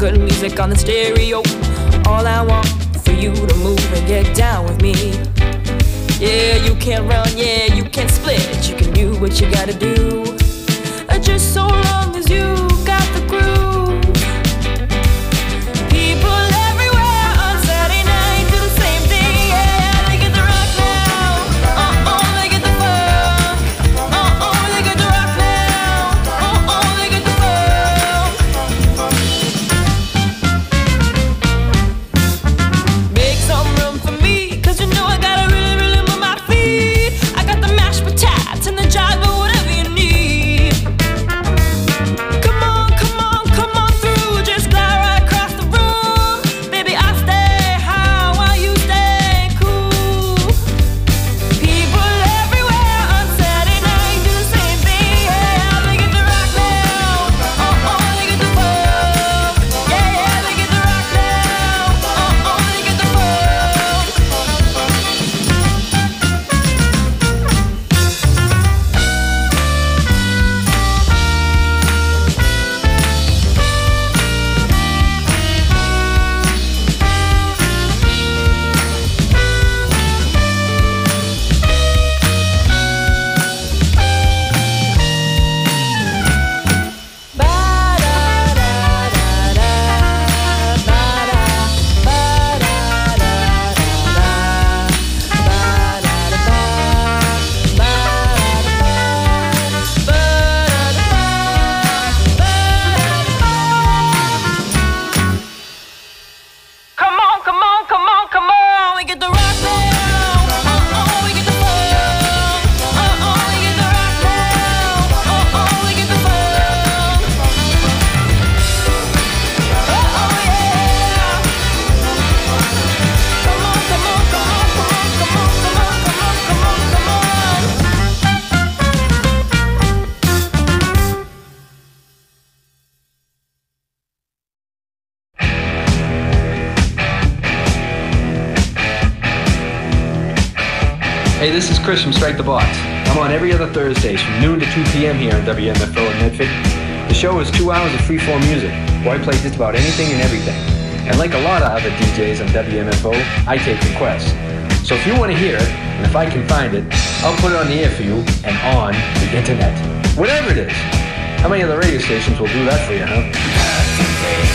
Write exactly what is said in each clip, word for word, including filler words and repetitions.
good music on the stereo. All I want for you to move and get down with me. Yeah, you can't run, yeah, you can't split. You can do what you gotta do, uh, just so long as you got the groove. People everywhere on Saturday night do the same thing. Yeah, they get the rock now. Uh-oh, they get the funk. Uh-oh, they get the rock now. Uh-oh, they get the funk. Make some room for me, cause you know I gotta really, really move my feet. I got the mashed potatoes and the jive, but whatever you need. Come on, come on, come on through. Just glide right across the room. Baby, I stay high while you stay cool. People everywhere on Saturday night do the same thing. Yeah, they get the rock now. Uh-oh, they get the funk. Yeah, yeah, they get the rock now. Uh-oh, they get the funk. Come on, come on, come on, come on. We get the rock now. Uh-oh, we get the funk. Uh-oh, we get the rock now. Uh-oh, we get the funk. Uh-oh, yeah. Come on, come on, come on, come on, come on, come on, come on, come on, Hey, this is Chris from Strike the Box. I'm on every other Thursdays from noon to two p.m. here on W M F O in Medford. The show is two hours of free-form music, where I play just about anything and everything. And like a lot of other D Js on W M F O, I take requests. So if you want to hear it, and if I can find it, I'll put it on the air for you and on the internet. Whatever it is. How many other radio stations will do that for you, huh?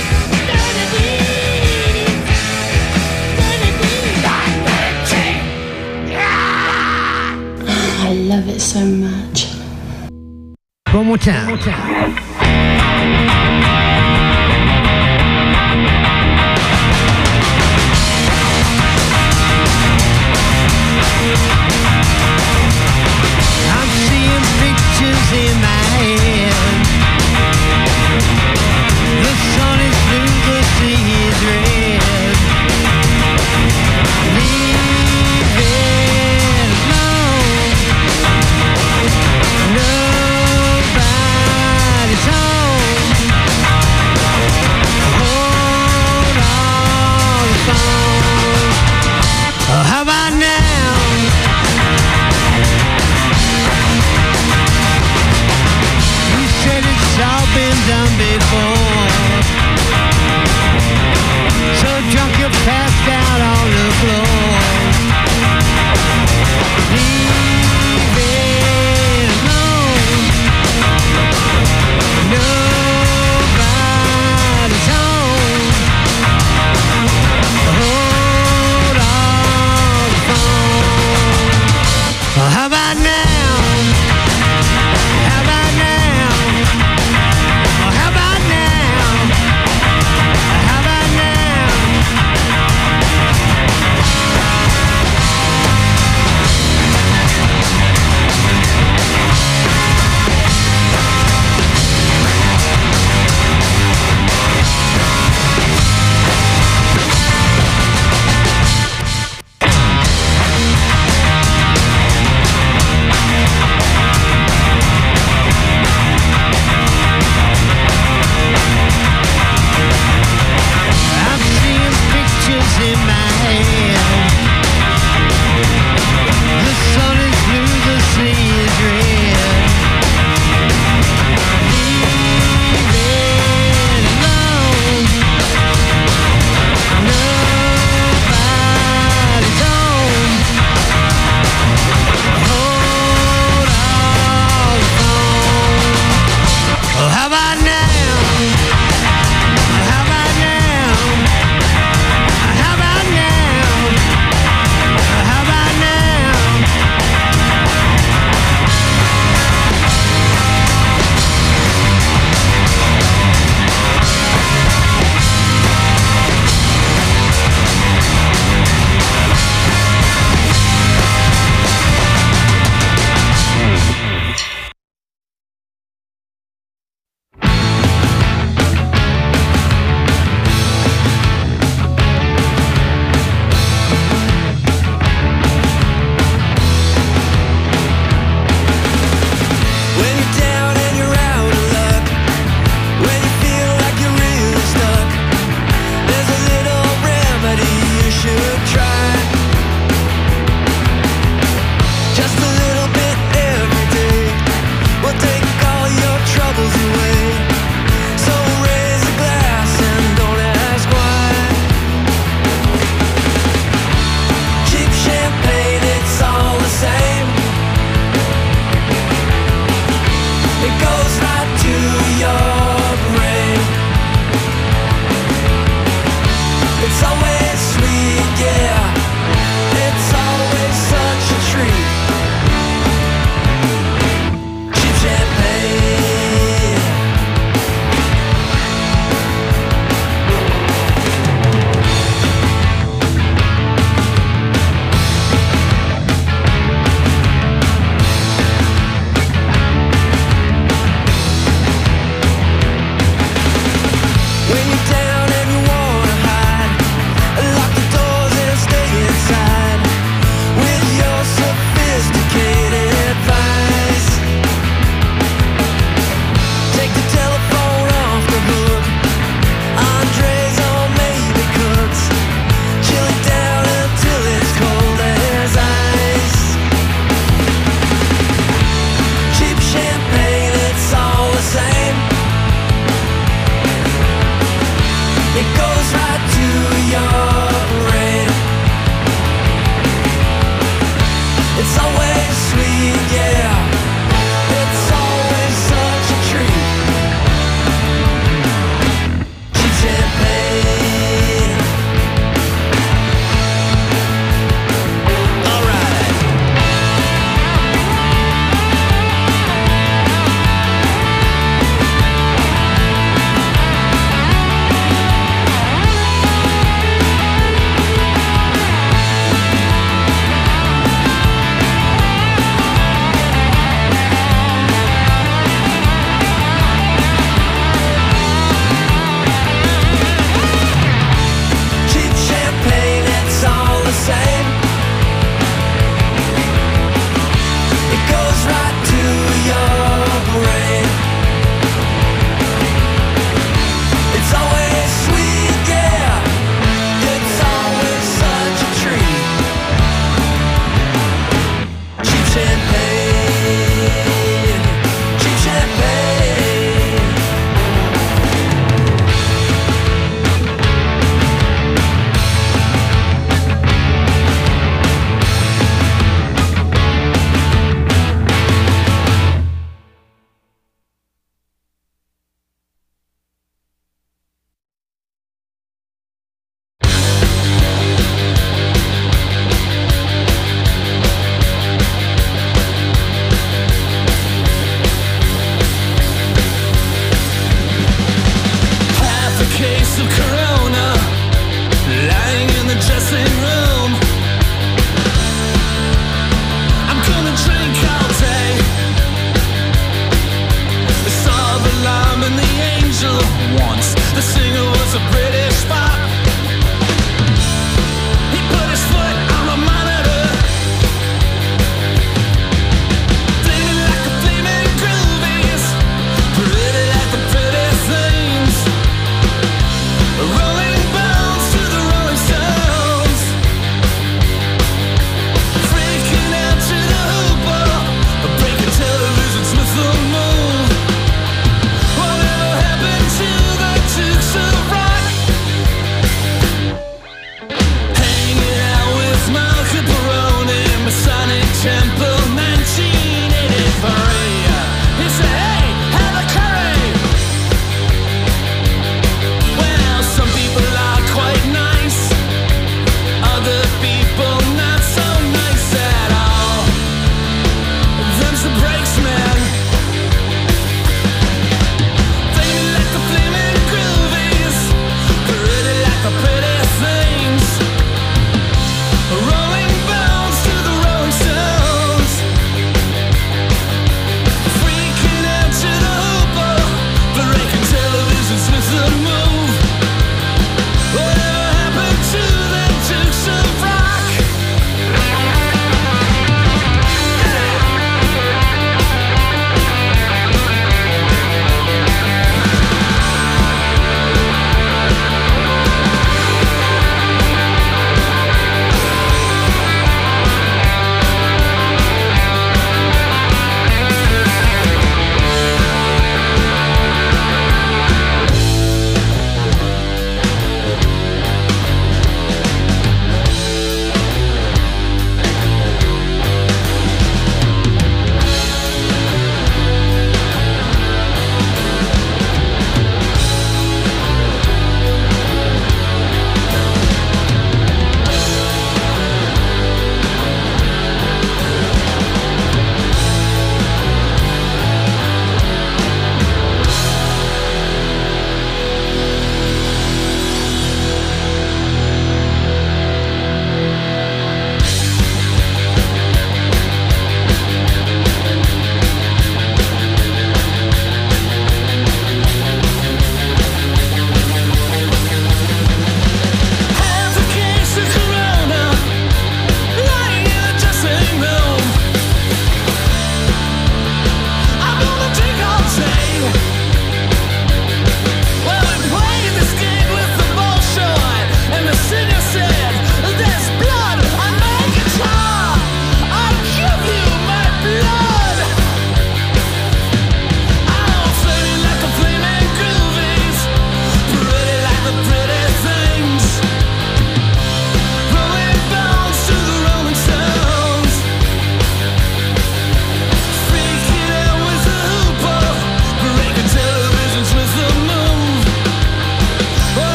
I love it so much. One more time. One more time. I'm seeing pictures in my head. The sun is blue, the sea is red. Leave it alone. Nobody's home.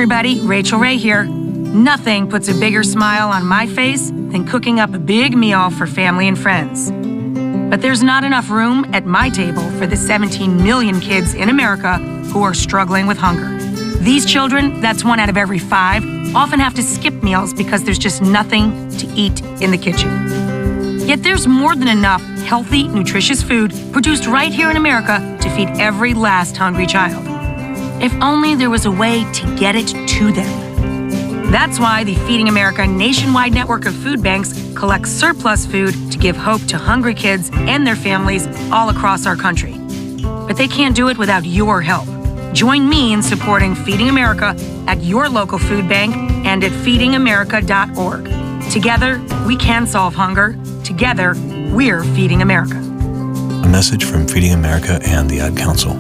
everybody, Rachel Ray here. Nothing puts a bigger smile on my face than cooking up a big meal for family and friends. But there's not enough room at my table for the seventeen million kids in America who are struggling with hunger. These children, that's one out of every five, often have to skip meals because there's just nothing to eat in the kitchen. Yet there's more than enough healthy, nutritious food produced right here in America to feed every last hungry child. If only there was a way to get it to them. That's why the Feeding America nationwide network of food banks collects surplus food to give hope to hungry kids and their families all across our country. But they can't do it without your help. Join me in supporting Feeding America at your local food bank and at feeding america dot org. Together, we can solve hunger. Together, we're Feeding America. A message from Feeding America and the Ad Council.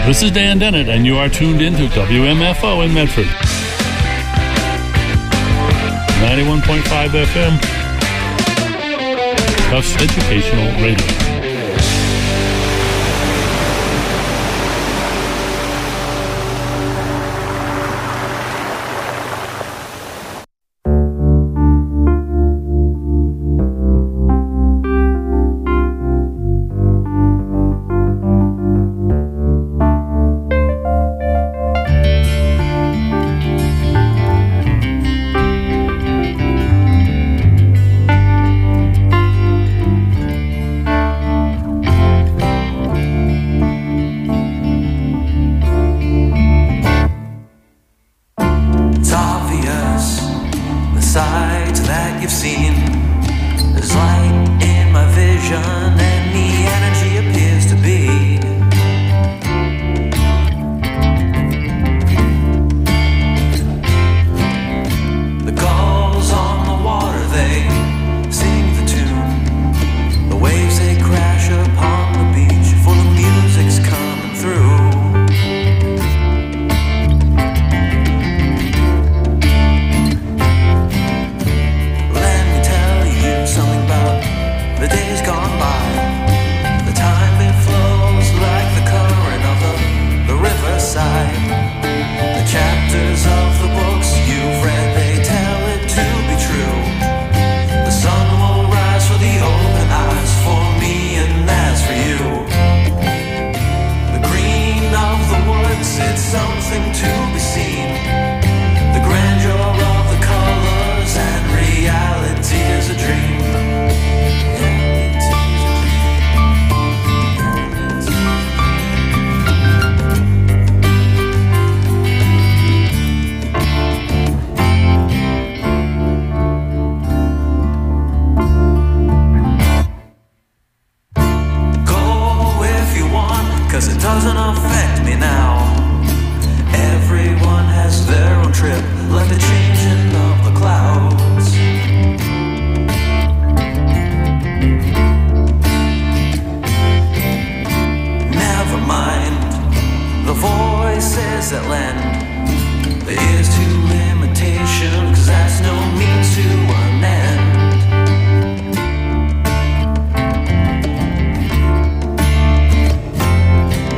This is Dan Dennett, and you are tuned into W M F O in Medford. ninety-one point five F M. Tufts Educational Radio.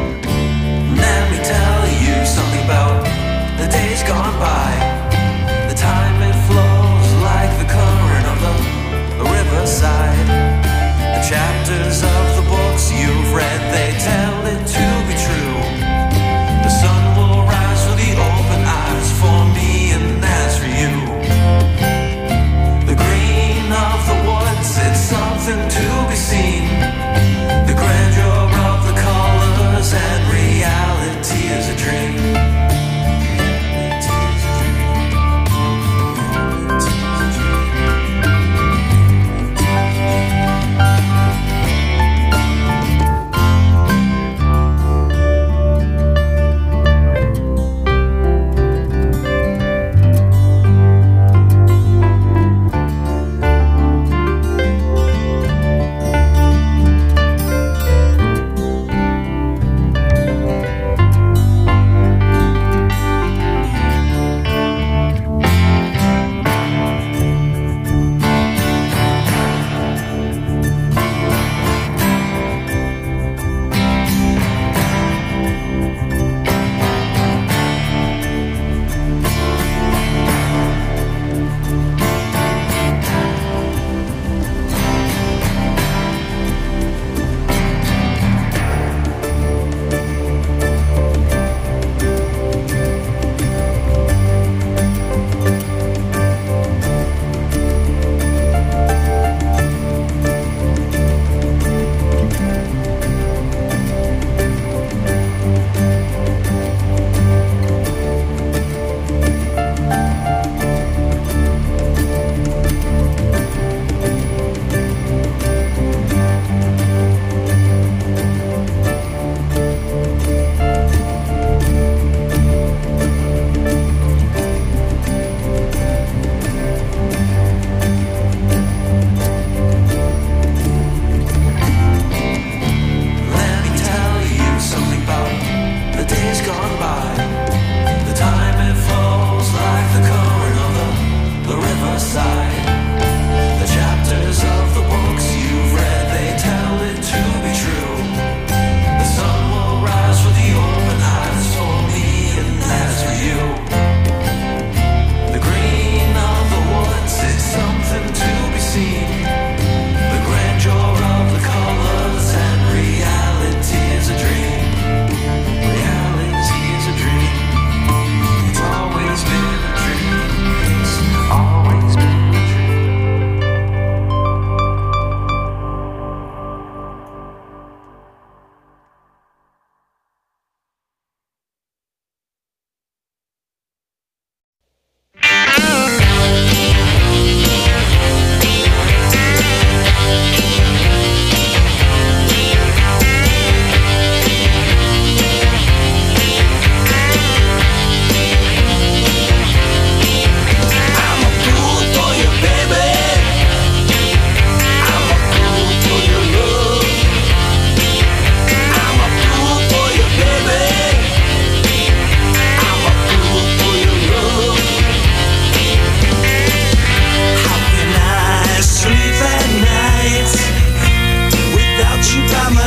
The days gone by, the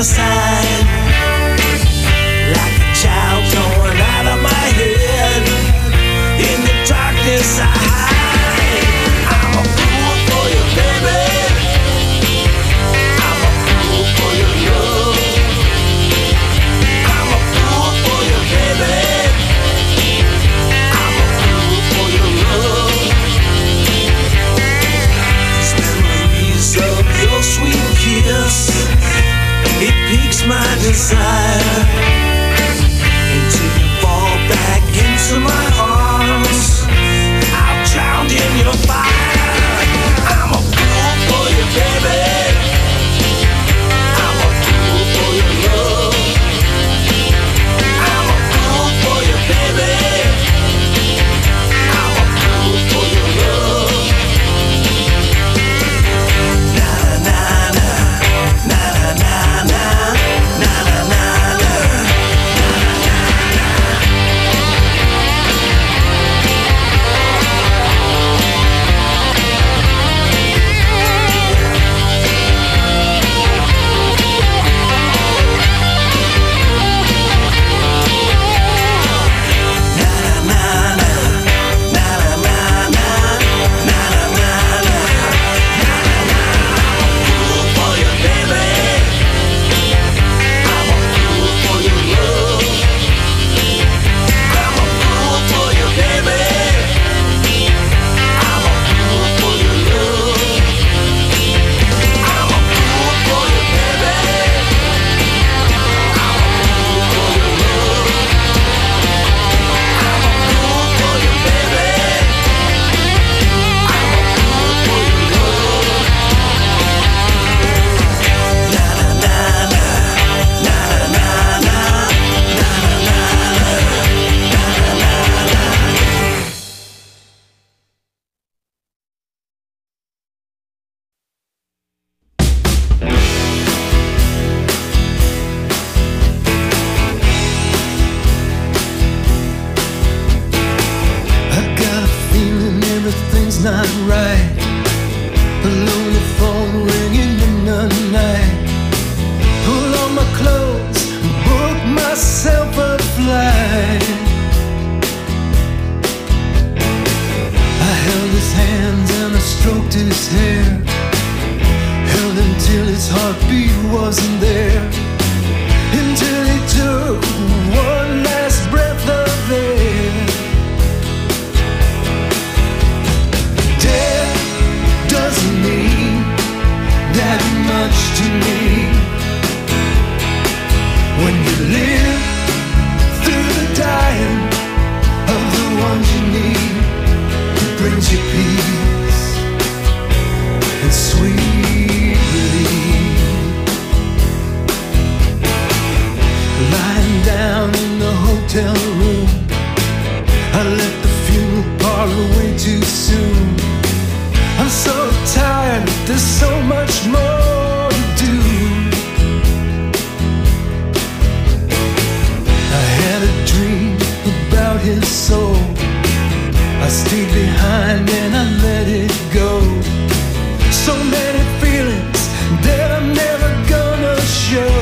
my side, like a child torn out of my head. In the darkness I hide. I'm a fool for you, baby. I'm a fool for your love. I'm a fool for you, baby. I'm a fool for your love. These memories of your sweet kiss, it piques my desire until you fall back into my arms. I'm drowned in your fire. I'm a fool for you, baby. I'm a fool for your love. I'm a fool for you, baby. I'm a fool for your love. Na na na na na na na na na na. Not right. A lonely phone ringing in the night. Pull on my clothes, book myself a flight. I held his hands and I stroked his hair, held him till his heartbeat wasn't there, until he took one last breath of air. Doesn't mean that much to me. When you live through the dying of the ones you need, it brings you peace and sweet relief. Lying down in the hotel room, I left the funeral parlor way too soon. I'm so tired, there's so much more to do. I had a dream about his soul. I stayed behind and I let it go. So many feelings that I'm never gonna show.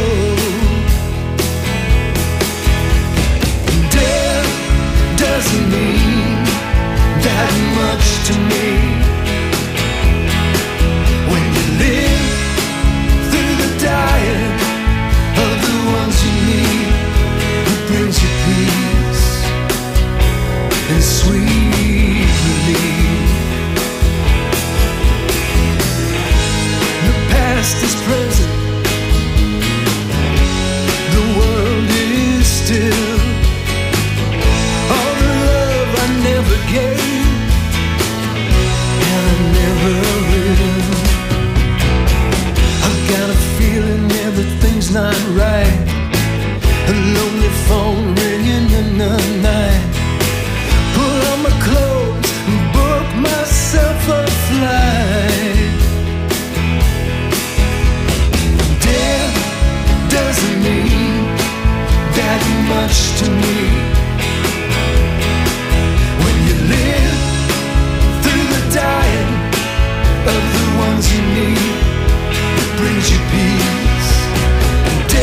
Death doesn't mean that much to me. Dying of the ones you need, it brings you peace and sweet relief. The past is present, the world is still. All the love I never gave, and I never will. Got a feeling everything's not right. A lonely phone ringing in the night. Pull on my clothes and book myself a flight. Death doesn't mean that much to me. When you live through the dying of the ones you need, brings you peace.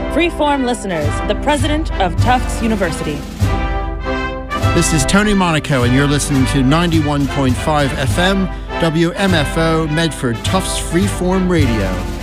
Freeform listeners, the president of Tufts University. This is Tony Monaco, and you're listening to ninety-one point five F M, W M F O, Medford Tufts Freeform Radio.